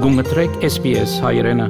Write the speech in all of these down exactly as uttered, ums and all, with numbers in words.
Գումտրեք S B S հայրենը։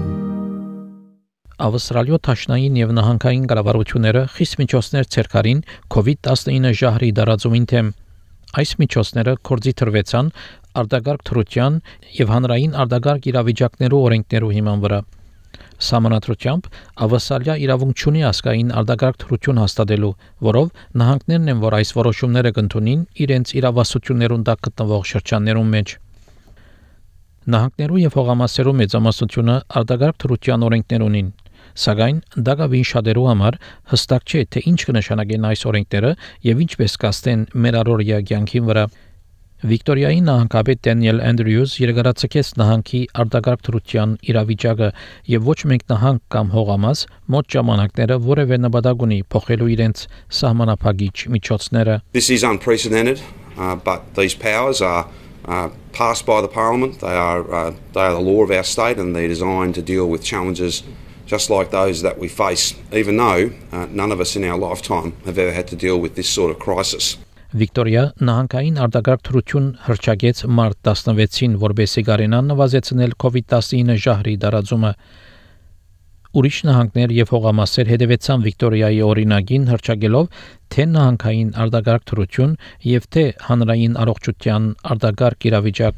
Ավստրալիո Թաշնային եւ նահանգային կառավարությունները խիստ միջոցներ ցերկարին COVID nineteen ժահրի դարածումին թեմ։ Այս միջոցները կորձի թրվեցան արտագարկ թրության եւ հանրային արտագարկ իրավիճակներու օրենքներու հիման վրա։ Սահմանադրությամբ Ավստրալիա իրավունք չունի ասկային արտագարկ թրություն հաստատելու, որով նահանգներն են, որ այս որոշումները կընդունին իրենց իրավասություններուն տակ գտնվող շրջաններում մեջ։ Նահանգներու եւ հողամասերու մեծամասնությունը արտագարկ թրության օրենքներ ունին, սակայն դակավին շատերու համար հստակ չէ, թե ինչ կնշանակեն այս օրենքները եւ ինչպես կաստեն մեր առօրյա կյանքին վրա։ Վիկտորիայի նահանգապետ Դենիել Անդրյուս երկարացկեց նահանգի արտագարկ թրության իրավիճակը եւ ոչ մեկ նահանգ կամ հողամաս մոտ ժամանակները որևէ նպատակ ունի փոխելու իրենց սահմանափակիչ միջոցները։ This is unprecedented, uh, but these powers are uh, passed by the Parliament. They are uh, they are the law of our state, and they're designed to deal with challenges just like those that we face, even though uh, none of us in our lifetime have ever had to deal with this sort of crisis. Վիկտորիա նահանգային արտագարկ թրություն հրճակեց մարտ տասնվեցին, որբեսի գարենան նվազեցնել COVID nineteen ժահրի դարածումը։ Ուրիշ նահանգներ եւ հողամասեր հետևեցան Վիկտորիայի օրինագին հրճակելով թե նահանգային արտագարկ թրություն եւ թե հանրային առողջության արտագարկ իրավիճակ։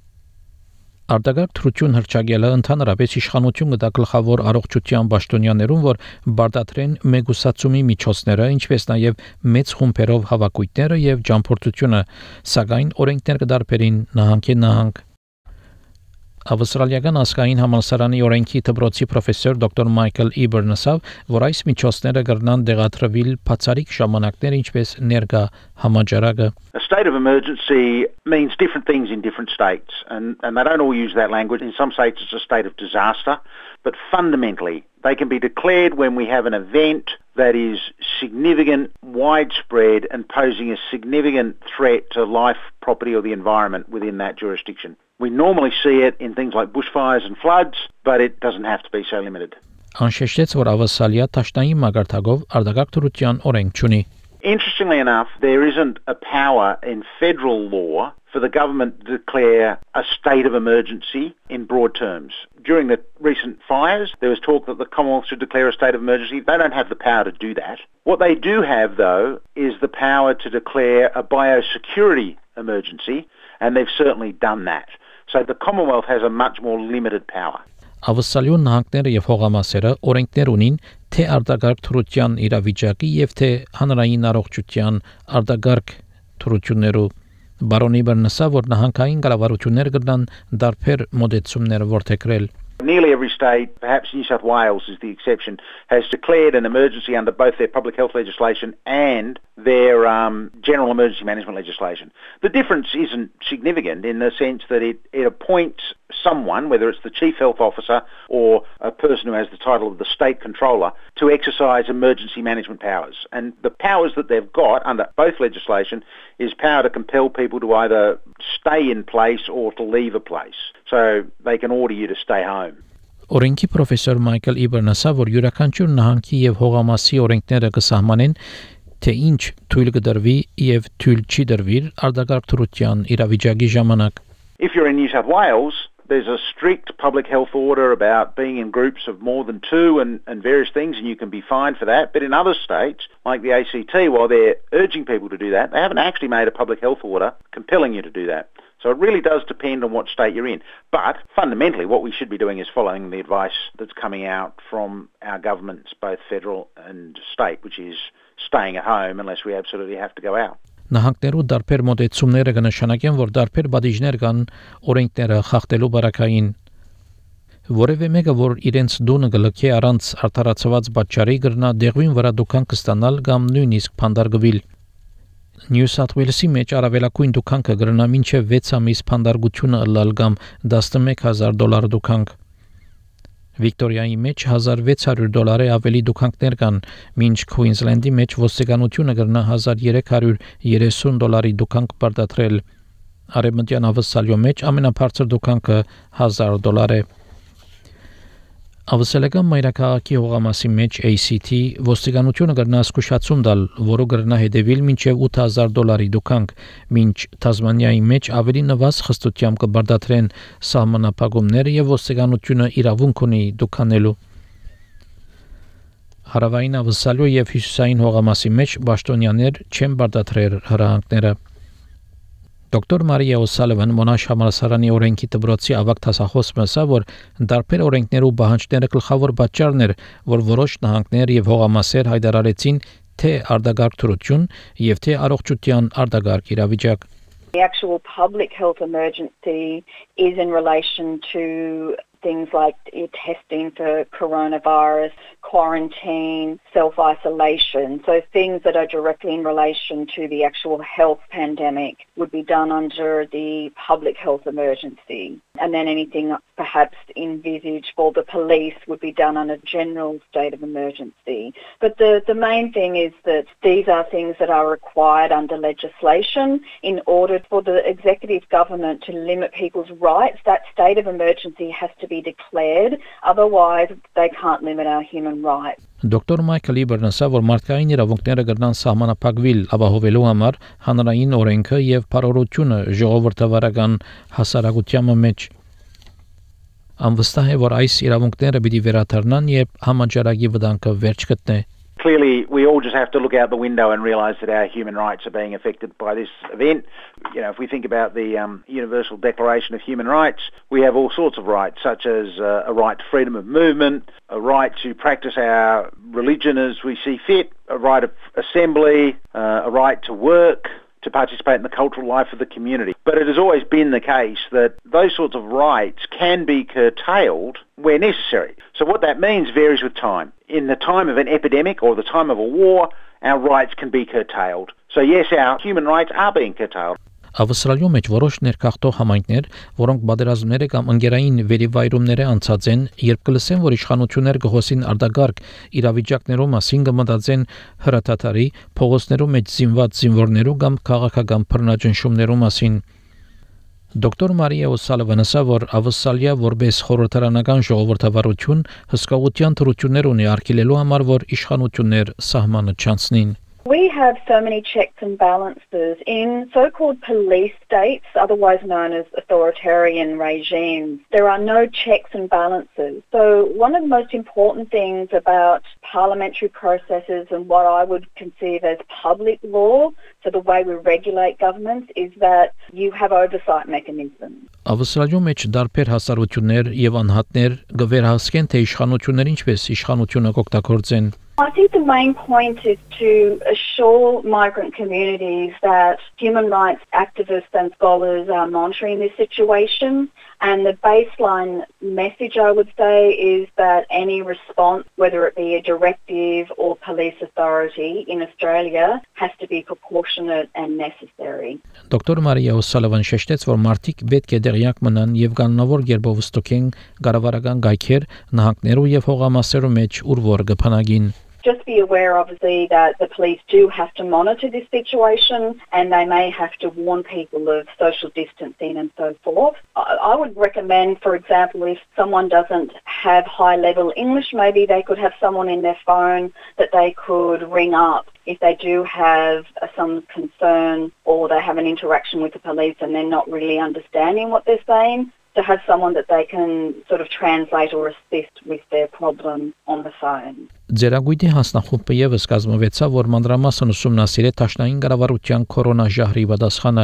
Արտագարկ թրություն հրճակելը ընդհանրապես իշխանություն կտա գլխավոր առողջության պաշտոնյաներուն, որ բարդատրեն մեգուսացումի միջոցները, ինչպես նաև մեծ խումբերով հավաքույթները եւ ճամփորդությունը, սակայն օրենքներ կդարբերին նահանգի նահանգ։ Ավստրալիական ասկային համալսարանի օրենքի դպրոցի պրոֆեսոր դոկտոր Մայքլ Իբերն ասավ, որ այս միջոցները կրնան դեղատրվել բացառիկ ժամանակներ, ինչպես ներկա համաճարակը։ A state of emergency means different things in different states, and, and they don't all use that language. In some states it's a state of disaster, but fundamentally they can be declared when we have an event that is significant, widespread, and posing a significant threat to life, property or the environment within that jurisdiction. We normally see it in things like bushfires and floods, but it doesn't have to be so limited. Անշեշտեց, որ Ավստրալիա Թաշնային մագարտակով արտագարկ թրության օրենք չունի։ Interestingly enough, there isn't a power in federal law for the government to declare a state of emergency in broad terms. During the recent fires, there was talk that the Commonwealth should declare a state of emergency. They don't have the power to do that. What they do have, though, is the power to declare a biosecurity emergency, and they've certainly done that. So the Commonwealth has a much more limited power. Ավստրալիո նահանգները եւ հողամասերը օրենքներ ունին թե արտագարկ թրության իրավիճակի եւ թե հանրային առողջության արտագարկ թրություններու։ Բարոնի Բերնսա, որ նահանգային կառավարություններ կգնան դարբեր մոդեցումներ որդեգրել։ Nearly every state, perhaps New South Wales is the exception, has declared an emergency under both their public health legislation and their um, general emergency management legislation. The difference isn't significant in the sense that it, it appoints someone, whether it's the chief health officer or a person who has the title of the state controller, to exercise emergency management powers. And the powers that they've got under both legislation is power to compel people to either stay in place or to leave a place. So they can order you to stay home. Օրենքի պրոֆեսոր Մայքլ Իբերն ասավ, որ յուրաքանչյուր նահանգի եւ հողամասի օրենքները կսահմանեն, թե ինչ թույլ կդրվի եւ թույլ չի դրվի արտագարկ թրության իրավիճակի ժամանակ։ If you're in New South Wales, there's a strict public health order about being in groups of more than two and, and various things, and you can be fined for that. But in other states, like the A C T, while they're urging people to do that, they haven't actually made a public health order compelling you to do that. So it really does depend on what state you're in. But fundamentally, what we should be doing is following the advice that's coming out from our governments, both federal and state, which is staying at home unless we absolutely have to go out. Նահանգներու դարբեր մոդեցումները կնշանակեն, որ դարբեր բաժիններ կան օրենքները խախտելու բարակային։ Որևէ մեկը, որ իրենց դունը գլքի առանց արդարացված պատճառի գրնա դեղին վրա դուքան կստանալ կամ նույնիսկ փանդարգվել։ New South Wales-ի մեջ առավելագույն դուքանքը գրնա մինչև վեց ամիս փանդարգությունը ըլլալ կամ տասնմեկ հազար դոլար դուքանք։ Վիկտորիայի մեջ one thousand six hundred դոլարի ավելի դուքանքներ կան, մինչ Քուինզլենդի մեջ ոստիկանությունը գրնա one thousand three hundred thirty դոլարի դուքանք բարդատրել։ Արևմտյան Ավստրալիո մեջ ամենաբարձր դուքանքը one thousand դոլար է։ Ավսալական մայրաքաղաքի հողամասի մեջ A C T ոստիկանությունը կրնա զգուշացում տալ, որը կրնա հետևիլ մինչև ութ հազար դոլարի դուքանք, մինչ Թազմանիայի մեջ ավելի նվազ խստությամբ կբարդատրեն սահմանափակումները եւ ոստիկանությունը իրավունք ունի դուքանելու։ Հարավային Ավսալյո եւ հյուսիսային հողամասի մեջ պաշտոնյաներ չեն բարդատրել հրահանգները։ Դոկտոր Մարիա Օսալվան Մոնաշ համալսարանի օրենքի դպրոցի ավագ դասախոսը ասավ, որ դարբեր օրենքներու պահանջները գլխավոր պատճառն էր, որ որոշ նահանգներ եւ հողամասեր հայտարարեցին թե արտագաղթ թրություն եւ թե առողջության արտագաղթ իրավիճակ։ The actual public health emergency is in relation to things like testing for coronavirus, quarantine, self-isolation. So things that are directly in relation to the actual health pandemic would be done under the public health emergency. And then anything perhaps envisaged for the police would be done on a general state of emergency. But the, the main thing is that these are things that are required under legislation in order for the executive government to limit people's rights. That state of emergency has to be declared, otherwise they can't limit our human rights. Դոկտոր Մայքլ Իբերն ասավ, որ մարդկային իրավունքները կրնան սահմանափակվել ապահովելու համար հանրային օրենքը եւ բարօրությունը ժողովրդավարական հասարակության մեջ։ Անվստահ է, որ այս իրավունքները պիտի վերադառնան, երբ համաճարակի վտանգը վերջ գտնի։ Clearly, we all just have to look out the window and realise that our human rights are being affected by this event. You know, if we think about the um, Universal Declaration of Human Rights, we have all sorts of rights, such as uh, a right to freedom of movement, a right to practice our religion as we see fit, a right of assembly, uh, a right to work, to participate in the cultural life of the community. But it has always been the case that those sorts of rights can be curtailed where necessary. So what that means varies with time. In the time of an epidemic or the time of a war, our rights can be curtailed. So yes, our human rights are being curtailed. Ավստրալիո մեջ որոշ ներքախտող համայնքներ, որոնք բادرազմները կամ ընկերային վերիվայրումները անցած են, երբ կլսեն, որ իշխանությունները գոհսին արտագարգ իրավիճակներում մասին կմտածեն հրաթաթարի, փողոցներում մեջ զինված զինվորներու կամ քաղաքական բռնաճնշումներու մասին։ Դոկտոր Մարիա Օսալվան ասավ, որ Ավստրալիա որպես խորհրդարանական ժողովրդավարություն հսկողության թրություններ ունի արգելելու համար, որ իշխանություններ սահմանը չանցնին։ We have so many checks and balances in so-called police states, otherwise known as authoritarian regimes. There are no checks and balances. So one of the most important things about parliamentary processes and what I would conceive as public law, so the way we regulate governments, is that you have oversight mechanisms. Ավստրալիո մեջ դարբեր հասարություններ եւ անհատներ գվերահսկեն, թե իշխանությունները ինչպես իշխանությունը կօգտագործեն։ I think the main point is to assure migrant communities that human rights activists and scholars are monitoring this situation, and the baseline message, I would say, is that any response, whether it be a directive or police authority in Australia, has to be proportionate and necessary. Դոկտոր Մարիա Օսալվան շեշտեց, որ մարդիկ պետք է դեղյակ մնան եւ կանոնավոր կերպով ստուգեն կառավարական գայքեր, նահանգներու եւ հողամասերու մեջ ուր որ կփնագին։ Just be aware, obviously, that the police do have to monitor this situation and they may have to warn people of social distancing and so forth. I would recommend, for example, if someone doesn't have high-level English, maybe they could have someone in their phone that they could ring up if they do have some concern or they have an interaction with the police and they're not really understanding what they're saying, to have someone that they can sort of translate or assist with their problem on the phone. Ձերագույտի հանձնախումբը եւս կազմվեցավ, որ մանրամասն ուսումնասիրե տաշնային կառավարության կորոնաժահրի պատասխանը։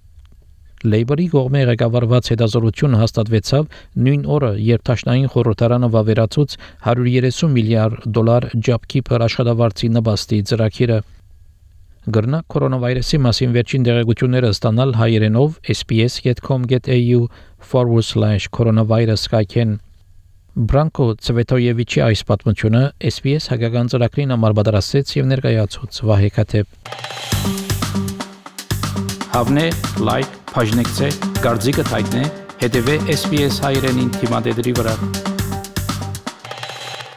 Լեյբորի կողմէ ղեկավարված հետազոտությունը հաստատվեցավ նույն օրը, երբ տաշնային խորհրդարանը վավերացուց one hundred thirty միլիարդ դոլար JobKeeper աշխատավարձի նպաստի ծրագիրը։ Գրնա կորոնավիրուսի մասին վերջին տեղեկությունները ստանալ հայերենով s b s dot com dot a u forward slash coronavirus կայքեն։ Բրանկո Ցվետոյևիչի այս պատմությունը S B S հաղական ծրագրին համար պատրաստեց եւ ներկայացուց Վահե Քաթեփ։ Հավնե, լայք, բաժնեկցե, դարձիկը թայտնե, հետեւե S B S հայրենին թիմադեդի վրա։